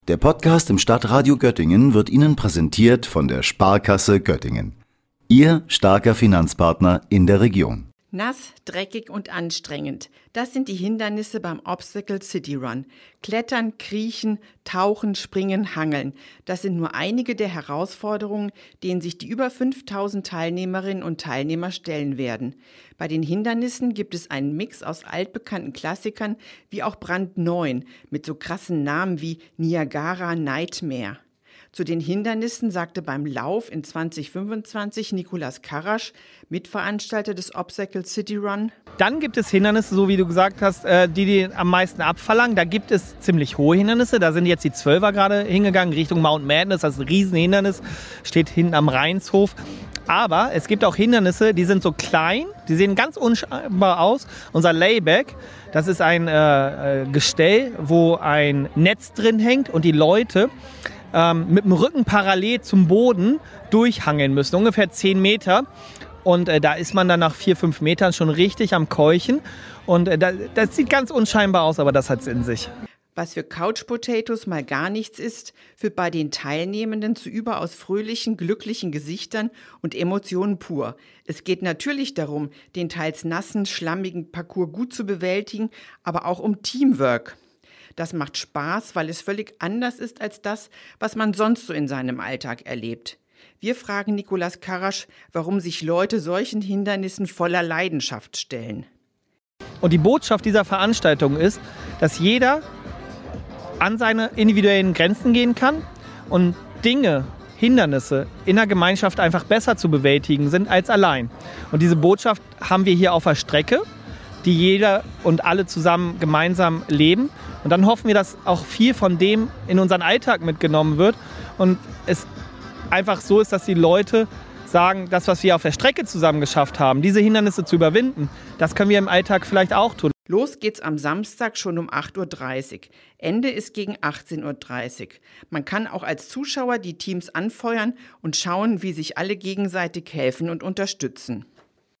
Der Podcast im Stadtradio Göttingen wird Ihnen präsentiert von der Sparkasse Göttingen. Ihr starker Finanzpartner in der Region. Nass, dreckig und anstrengend. Das sind die Hindernisse beim Obstacle City Run. Klettern, kriechen, tauchen, springen, hangeln. Das sind nur einige der Herausforderungen, denen sich die über 5000 Teilnehmerinnen und Teilnehmer stellen werden. Bei den Hindernissen gibt es einen Mix aus altbekannten Klassikern wie auch brandneuen mit so krassen Namen wie Niagara Nightmare. Zu den Hindernissen sagte beim Lauf in 2025 Nicolas Karasch, Mitveranstalter des Obstacle City Run: Dann gibt es Hindernisse, so wie du gesagt hast, die am meisten abverlangen. Da gibt es ziemlich hohe Hindernisse. Da sind jetzt die 12er gerade hingegangen, Richtung Mount Madness. Das ist ein Riesenhindernis, steht hinten am Rheinshof. Aber es gibt auch Hindernisse, die sind so klein, die sehen ganz unscheinbar aus. Unser Layback, das ist ein Gestell, wo ein Netz drin hängt und die Leute mit dem Rücken parallel zum Boden durchhangeln müssen, ungefähr 10 Meter. Und da ist man dann nach 4-5 Metern schon richtig am Keuchen. Und das sieht ganz unscheinbar aus, aber das hat es in sich. Was für Couch Potatoes mal gar nichts ist, führt bei den Teilnehmenden zu überaus fröhlichen, glücklichen Gesichtern und Emotionen pur. Es geht natürlich darum, den teils nassen, schlammigen Parcours gut zu bewältigen, aber auch um Teamwork. Das macht Spaß, weil es völlig anders ist als das, was man sonst so in seinem Alltag erlebt. Wir fragen Nicolas Karasch, warum sich Leute solchen Hindernissen voller Leidenschaft stellen. Und die Botschaft dieser Veranstaltung ist, dass jeder an seine individuellen Grenzen gehen kann und Hindernisse in der Gemeinschaft einfach besser zu bewältigen sind als allein. Und diese Botschaft haben wir hier auf der Strecke, die jeder und alle zusammen gemeinsam leben. Und dann hoffen wir, dass auch viel von dem in unseren Alltag mitgenommen wird und es einfach so ist, dass die Leute sagen, das, was wir auf der Strecke zusammen geschafft haben, diese Hindernisse zu überwinden, das können wir im Alltag vielleicht auch tun. Los geht's am Samstag schon um 8.30 Uhr. Ende ist gegen 18.30 Uhr. Man kann auch als Zuschauer die Teams anfeuern und schauen, wie sich alle gegenseitig helfen und unterstützen.